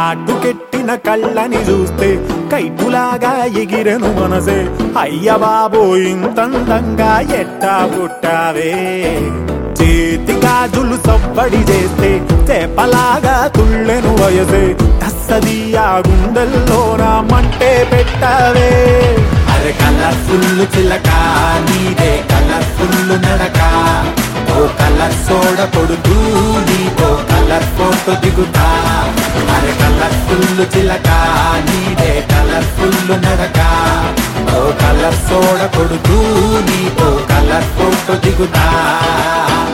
కాటుకెట్టిన కళ్ళని చూస్తే కైటులాగా ఎగిరెను మనసే అయ్య బాబో ఇంతందంగా ఎట్టా పుట్టావే చేతి గాజులు సవ్వడి చేస్తే చేపలాగా తుళ్ళెను వయసే తస్సదియా గుండెల్లో నా మంటే పెట్టావే అరే కలర్ఫుల్ చిలక నీదే కలర్ఫుల్ నడక ఓ కలర్ సోడ కొడుతూ నీతో కలర్ ఫోటో దిగుతా అరే కలర్ఫుల్ చిలక నీదే కలర్ఫుల్ నడక ఓ కలర్ సోడ కొడుతూ నీతో కలర్ ఫోటో దిగుతా